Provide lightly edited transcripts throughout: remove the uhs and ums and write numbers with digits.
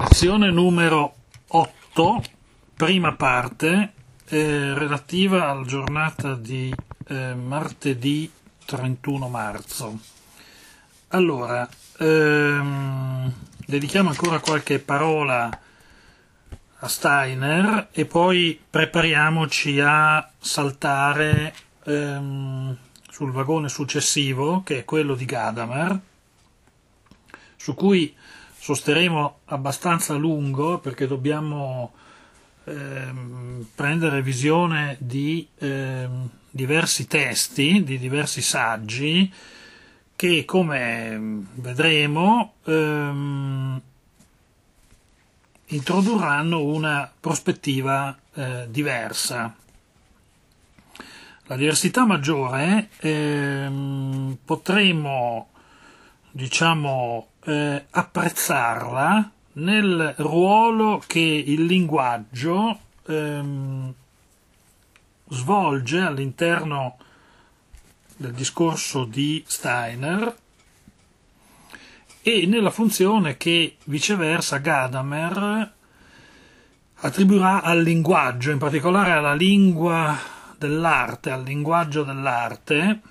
Lezione numero 8, prima parte, relativa alla giornata di martedì 31 marzo. Allora, dedichiamo ancora qualche parola a Steiner e poi prepariamoci a saltare sul vagone successivo, che è quello di Gadamer, su cui sosterremo abbastanza a lungo perché dobbiamo prendere visione di diversi testi, di diversi saggi che, come vedremo, introdurranno una prospettiva diversa. La diversità maggiore potremo, apprezzarla nel ruolo che il linguaggio svolge all'interno del discorso di Steiner e nella funzione che viceversa Gadamer attribuirà al linguaggio, in particolare alla lingua dell'arte, al linguaggio dell'arte,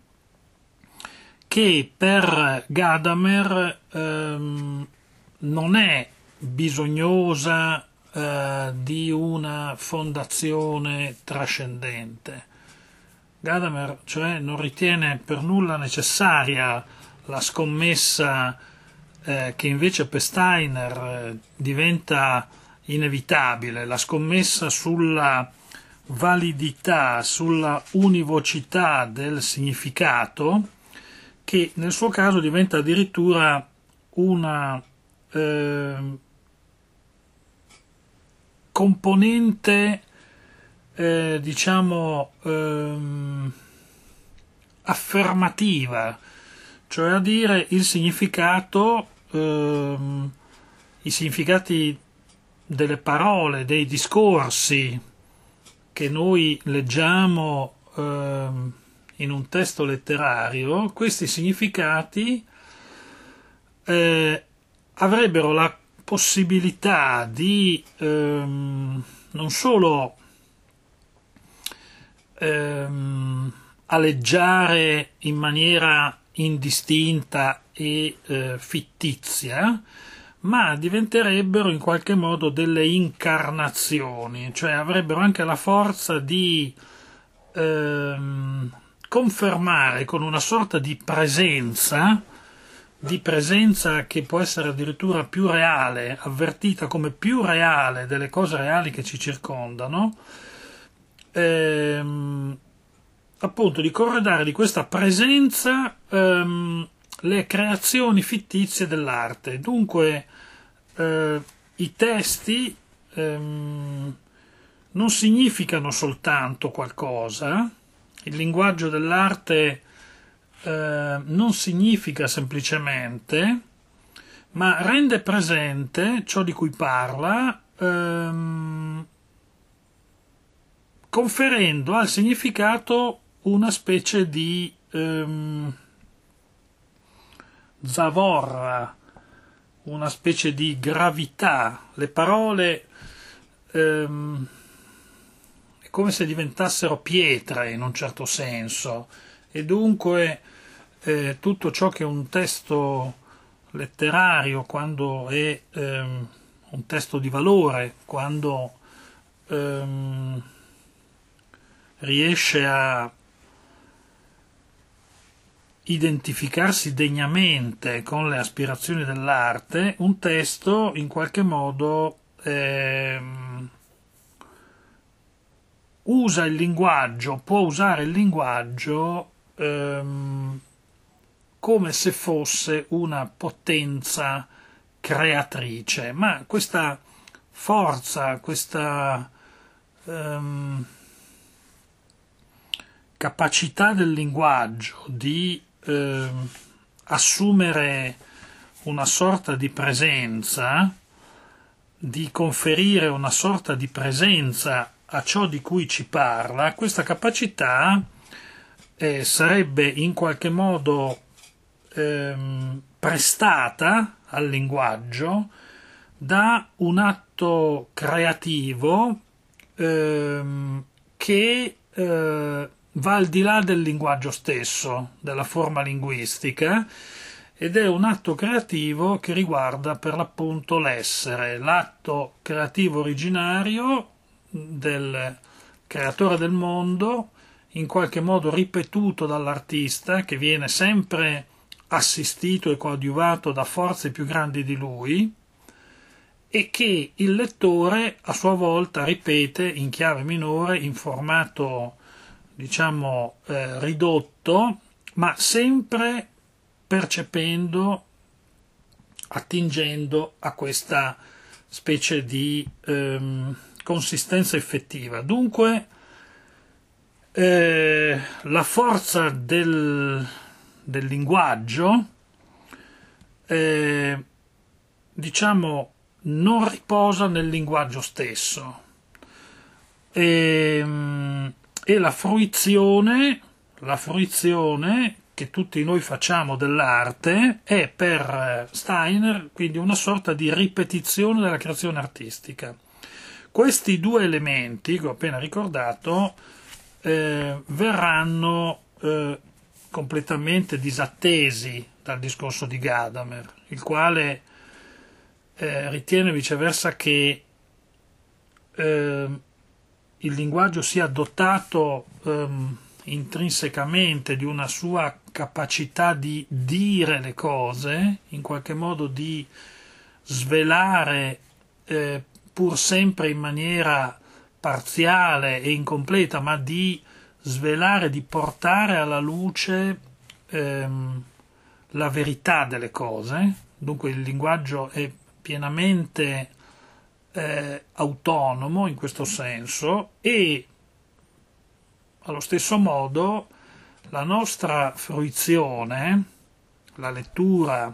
che per Gadamer non è bisognosa di una fondazione trascendente. Gadamer, cioè, non ritiene per nulla necessaria la scommessa che invece per Steiner diventa inevitabile, la scommessa sulla validità, sulla univocità del significato, che nel suo caso diventa addirittura una componente affermativa, cioè a dire il significato, i significati delle parole, dei discorsi che noi leggiamo in un testo letterario, questi significati avrebbero la possibilità di non solo aleggiare in maniera indistinta e fittizia, ma diventerebbero in qualche modo delle incarnazioni, cioè avrebbero anche la forza di confermare con una sorta di presenza che può essere addirittura più reale, avvertita come più reale delle cose reali che ci circondano, appunto di corredare di questa presenza le creazioni fittizie dell'arte. Dunque i testi non significano soltanto qualcosa, il linguaggio dell'arte non significa semplicemente, ma rende presente ciò di cui parla, conferendo al significato una specie di zavorra, una specie di gravità. Le parole è come se diventassero pietre in un certo senso, e dunque tutto ciò che un testo letterario, quando è un testo di valore, quando riesce a identificarsi degnamente con le aspirazioni dell'arte, un testo in qualche modo usa il linguaggio, può usare il linguaggio come se fosse una potenza creatrice, ma questa forza, questa capacità del linguaggio di assumere una sorta di presenza, di conferire una sorta di presenza a ciò di cui ci parla, questa capacità sarebbe in qualche modo prestata al linguaggio, da un atto creativo che va al di là del linguaggio stesso, della forma linguistica, ed è un atto creativo che riguarda per l'appunto l'essere, l'atto creativo originario del creatore del mondo, in qualche modo ripetuto dall'artista, che viene sempre assistito e coadiuvato da forze più grandi di lui, e che il lettore a sua volta ripete in chiave minore, in formato diciamo ridotto, ma sempre percependo, attingendo a questa specie di consistenza effettiva. Dunque la forza del linguaggio diciamo non riposa nel linguaggio stesso, e la fruizione che tutti noi facciamo dell'arte è per Steiner quindi una sorta di ripetizione della creazione artistica. Questi due elementi che ho appena ricordato verranno completamente disattesi dal discorso di Gadamer, il quale ritiene viceversa che il linguaggio sia dotato intrinsecamente di una sua capacità di dire le cose, in qualche modo di svelare pur sempre in maniera parziale e incompleta, ma di svelare, di portare alla luce la verità delle cose. Dunque il linguaggio è pienamente autonomo in questo senso, e allo stesso modo la nostra fruizione, la lettura,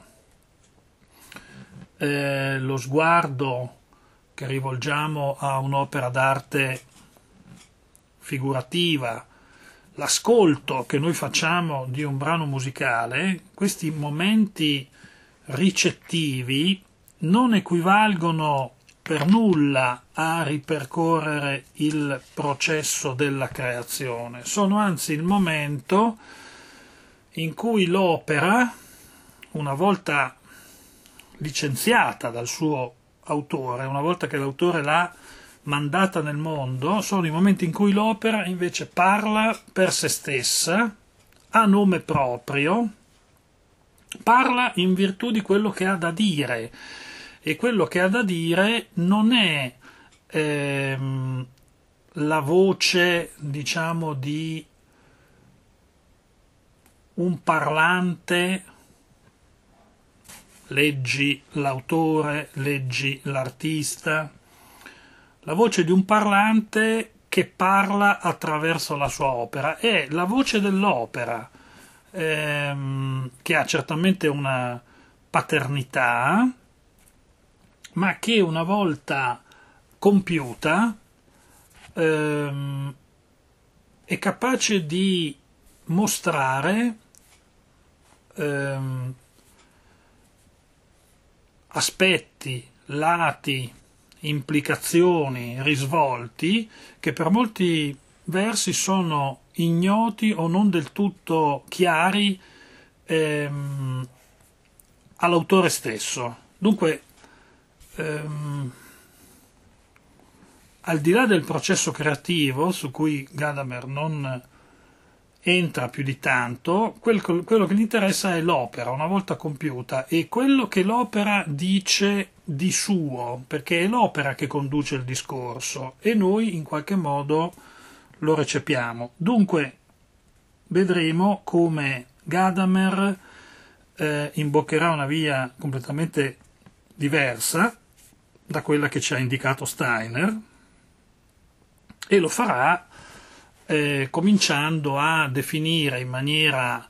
lo sguardo che rivolgiamo a un'opera d'arte figurativa, l'ascolto che noi facciamo di un brano musicale, questi momenti ricettivi non equivalgono per nulla a ripercorrere il processo della creazione, sono anzi il momento in cui l'opera, una volta licenziata dal suo autore, una volta che l'autore l'ha mandata nel mondo, sono i momenti in cui l'opera invece parla per se stessa, a nome proprio, parla in virtù di quello che ha da dire, e quello che ha da dire non è la voce, diciamo, di un parlante, leggi l'autore, leggi l'artista, la voce di un parlante che parla attraverso la sua opera, è la voce dell'opera, che ha certamente una paternità, ma che una volta compiuta è capace di mostrare aspetti, lati, implicazioni, risvolti che per molti versi sono ignoti o non del tutto chiari all'autore stesso. Dunque al di là del processo creativo, su cui Gadamer non entra più di tanto, quello che gli interessa è l'opera una volta compiuta e quello che l'opera dice di suo, perché è l'opera che conduce il discorso e noi in qualche modo lo recepiamo. Dunque vedremo come Gadamer imboccherà una via completamente diversa da quella che ci ha indicato Steiner, e lo farà cominciando a definire in maniera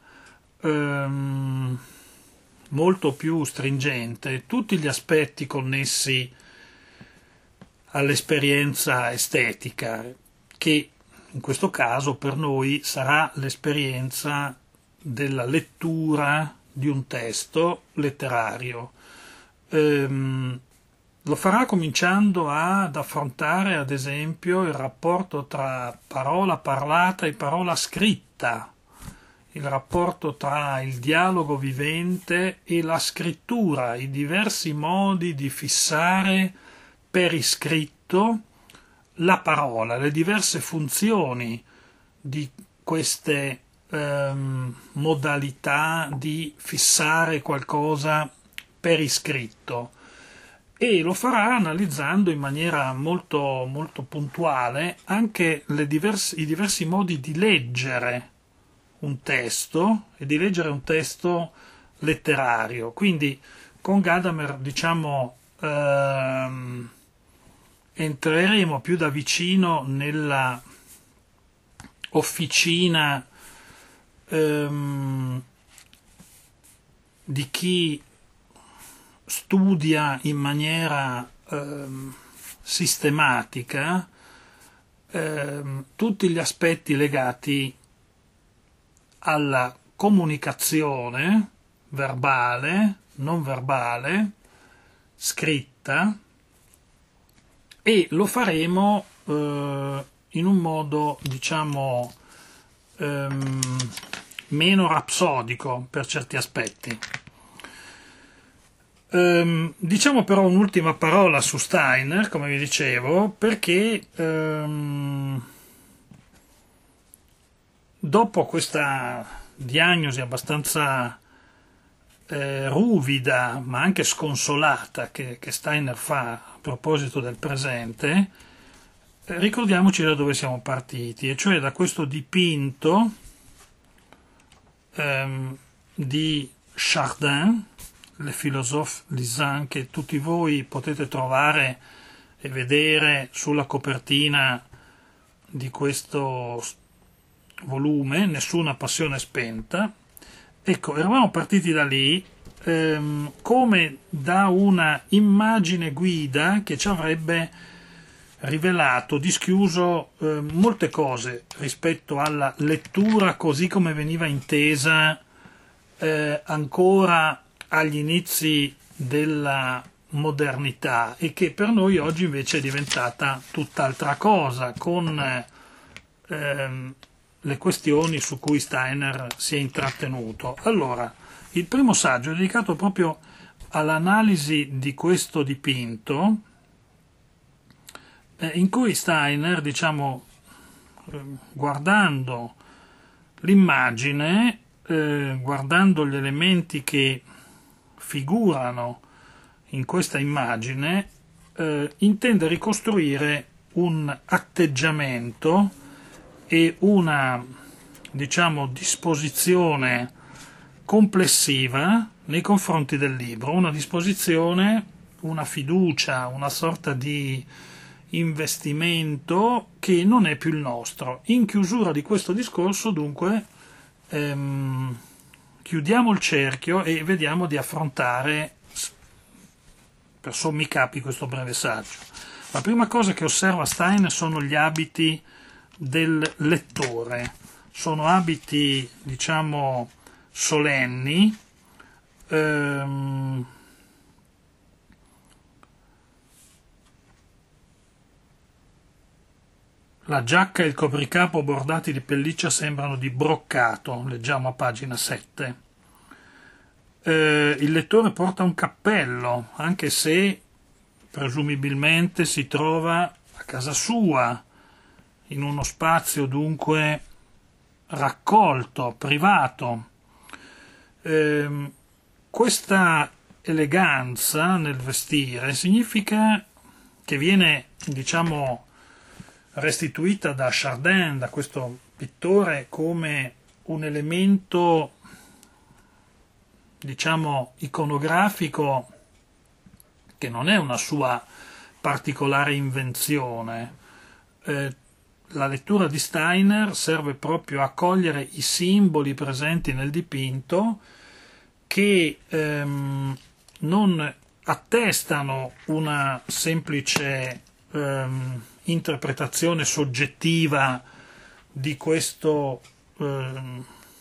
molto più stringente tutti gli aspetti connessi all'esperienza estetica, che in questo caso per noi sarà l'esperienza della lettura di un testo letterario. Lo farà cominciando ad affrontare, ad esempio, il rapporto tra parola parlata e parola scritta, il rapporto tra il dialogo vivente e la scrittura, i diversi modi di fissare per iscritto la parola, le diverse funzioni di queste modalità di fissare qualcosa per iscritto. E lo farà analizzando in maniera molto, molto puntuale anche i diversi modi di leggere un testo e di leggere un testo letterario. Quindi con Gadamer, diciamo, entreremo più da vicino nella officina di chi studia in maniera sistematica tutti gli aspetti legati alla comunicazione verbale, non verbale, scritta, e lo faremo in un modo, diciamo, meno rapsodico per certi aspetti. Diciamo però un'ultima parola su Steiner, come vi dicevo, perché dopo questa diagnosi abbastanza ruvida, ma anche sconsolata, che Steiner fa a proposito del presente, ricordiamoci da dove siamo partiti, e cioè da questo dipinto di Chardin, Le philosophe lisant, che tutti voi potete trovare e vedere sulla copertina di questo volume, Nessuna passione spenta. Ecco, eravamo partiti da lì come da una immagine guida che ci avrebbe rivelato, dischiuso molte cose rispetto alla lettura così come veniva intesa ancora agli inizi della modernità, e che per noi oggi invece è diventata tutt'altra cosa, con le questioni su cui Steiner si è intrattenuto. Allora, il primo saggio è dedicato proprio all'analisi di questo dipinto, in cui Steiner, diciamo, guardando l'immagine, guardando gli elementi che figurano in questa immagine, intende ricostruire un atteggiamento e una, diciamo, disposizione complessiva nei confronti del libro, una disposizione, una fiducia, una sorta di investimento che non è più il nostro. In chiusura di questo discorso, dunque, chiudiamo il cerchio e vediamo di affrontare per sommi capi questo breve saggio. La prima cosa che osserva Steiner sono gli abiti del lettore. Sono abiti, diciamo, solenni, la giacca e il copricapo bordati di pelliccia sembrano di broccato, leggiamo a pagina 7. Il lettore porta un cappello, anche se presumibilmente si trova a casa sua, in uno spazio dunque raccolto, privato. Questa eleganza nel vestire significa che viene, diciamo, restituita da Chardin, da questo pittore, come un elemento, diciamo, iconografico, che non è una sua particolare invenzione. La lettura di Steiner serve proprio a cogliere i simboli presenti nel dipinto, che non attestano una semplice interpretazione soggettiva di questo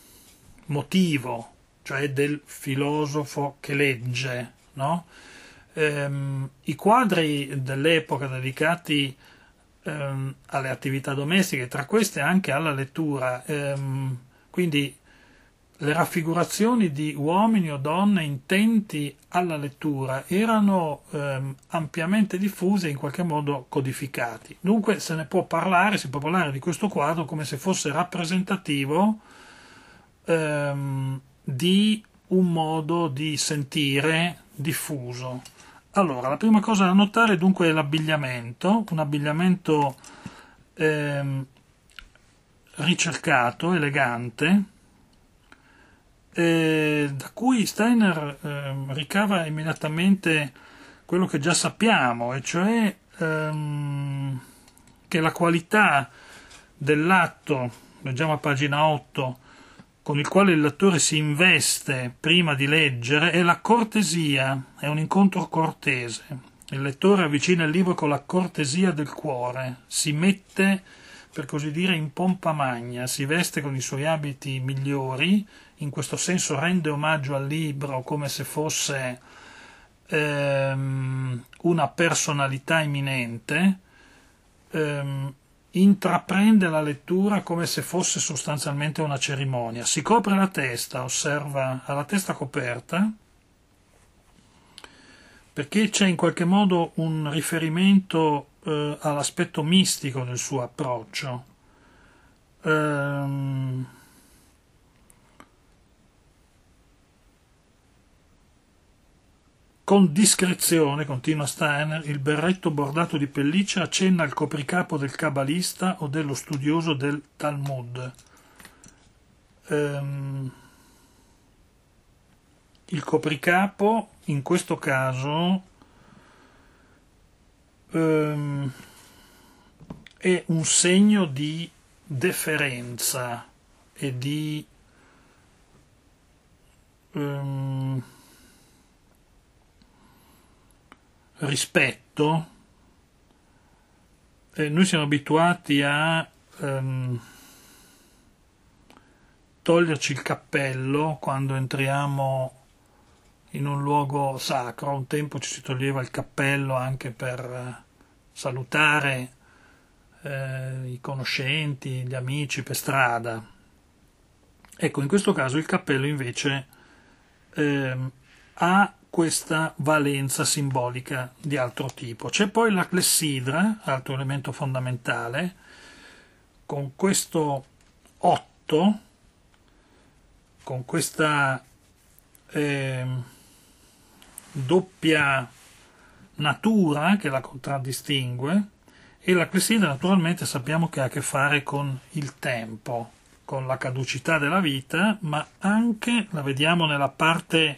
motivo, cioè del filosofo che legge, no? I quadri dell'epoca dedicati alle attività domestiche, tra queste anche alla lettura, quindi le raffigurazioni di uomini o donne intenti alla lettura erano ampiamente diffuse e in qualche modo codificati. Dunque si può parlare di questo quadro come se fosse rappresentativo di un modo di sentire diffuso. Allora, la prima cosa da notare dunque è l'abbigliamento, un abbigliamento ricercato, elegante, da cui Steiner ricava immediatamente quello che già sappiamo, e cioè che la qualità dell'atto, leggiamo a pagina 8, con il quale il lettore si investe prima di leggere, è la cortesia, è un incontro cortese. Il lettore avvicina il libro con la cortesia del cuore, si mette, per così dire, in pompa magna, si veste con i suoi abiti migliori, in questo senso rende omaggio al libro come se fosse una personalità imminente, intraprende la lettura come se fosse sostanzialmente una cerimonia. Si copre la testa, osserva, ha la testa coperta, perché c'è in qualche modo un riferimento all'aspetto mistico del suo approccio. Con discrezione, continua Steiner, il berretto bordato di pelliccia accenna al copricapo del cabalista o dello studioso del Talmud. Il copricapo, in questo caso, è un segno di deferenza e di rispetto. Noi siamo abituati a toglierci il cappello quando entriamo in un luogo sacro. Un tempo ci si toglieva il cappello anche per salutare i conoscenti, gli amici per strada. Ecco, in questo caso il cappello invece ha questa valenza simbolica di altro tipo. C'è poi la clessidra, altro elemento fondamentale, con questo 8, con questa doppia natura che la contraddistingue, e la clessidra naturalmente sappiamo che ha a che fare con il tempo, con la caducità della vita, ma anche, la vediamo nella parte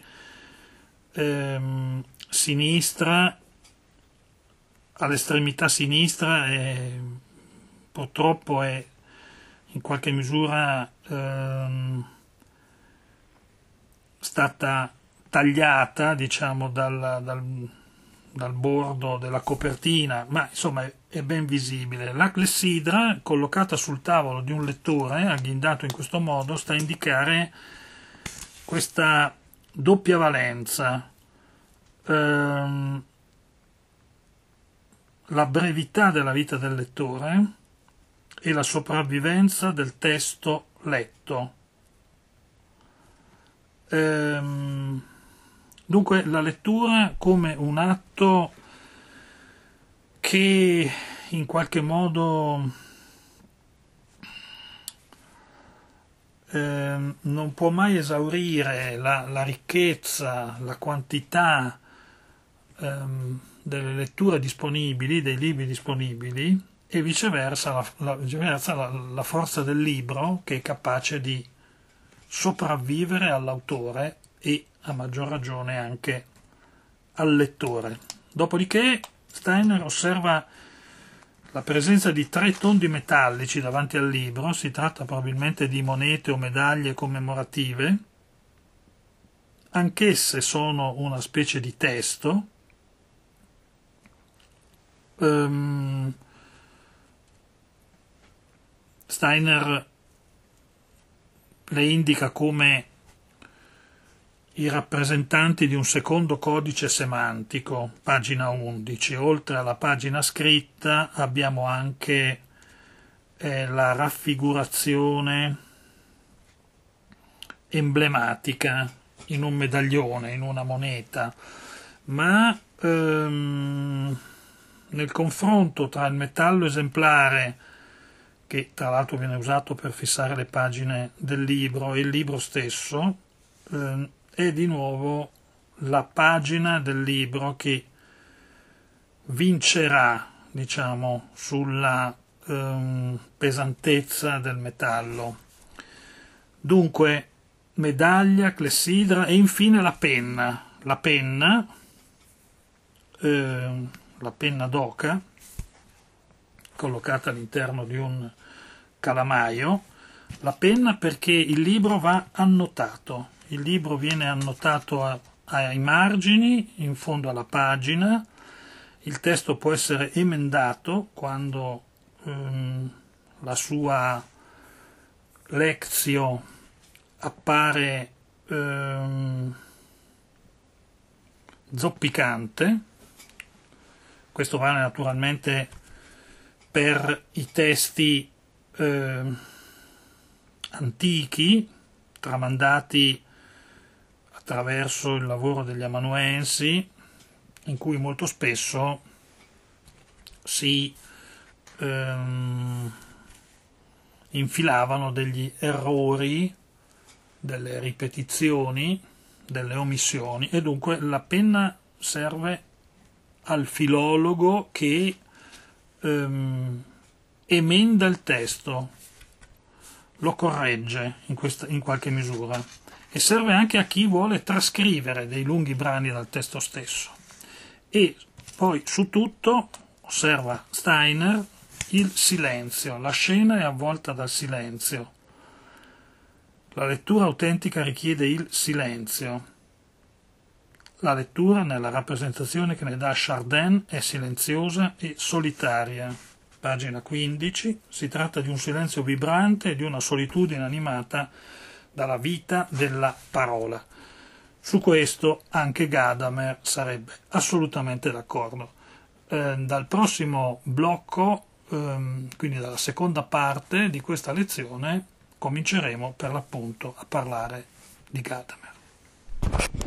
sinistra, all'estremità sinistra, purtroppo è in qualche misura stata tagliata, diciamo, dal bordo della copertina, ma insomma è ben visibile. La clessidra, collocata sul tavolo di un lettore, agghindato in questo modo, sta a indicare questa doppia valenza, la brevità della vita del lettore e la sopravvivenza del testo letto. Dunque la lettura come un atto che in qualche modo non può mai esaurire la ricchezza, la quantità delle letture disponibili, dei libri disponibili, e viceversa la forza del libro, che è capace di sopravvivere all'autore e a maggior ragione anche al lettore. Dopodiché Steiner osserva la presenza di 3 tondi metallici davanti al libro. Si tratta probabilmente di monete o medaglie commemorative, anch'esse sono una specie di testo. Steiner le indica come i rappresentanti di un secondo codice semantico, pagina 11. Oltre alla pagina scritta abbiamo anche la raffigurazione emblematica in un medaglione, in una moneta, ma nel confronto tra il metallo esemplare, che tra l'altro viene usato per fissare le pagine del libro, e il libro stesso, è di nuovo la pagina del libro che vincerà, diciamo, sulla pesantezza del metallo. Dunque, medaglia, clessidra e infine la penna. La penna d'oca, collocata all'interno di un calamaio. La penna perché il libro va annotato. Il libro viene annotato ai margini, in fondo alla pagina. Il testo può essere emendato quando la sua lectio appare zoppicante. Questo vale naturalmente per i testi antichi, tramandati attraverso il lavoro degli amanuensi, in cui molto spesso si infilavano degli errori, delle ripetizioni, delle omissioni, e dunque la penna serve al filologo che emenda il testo, lo corregge in qualche misura, e serve anche a chi vuole trascrivere dei lunghi brani dal testo stesso. E poi su tutto, osserva Steiner, il silenzio. La scena è avvolta dal silenzio. La lettura autentica richiede il silenzio. La lettura, nella rappresentazione che ne dà Chardin, è silenziosa e solitaria. Pagina 15. Si tratta di un silenzio vibrante e di una solitudine animata dalla vita della parola. Su questo anche Gadamer sarebbe assolutamente d'accordo. Dal prossimo blocco, quindi dalla seconda parte di questa lezione, cominceremo per l'appunto a parlare di Gadamer.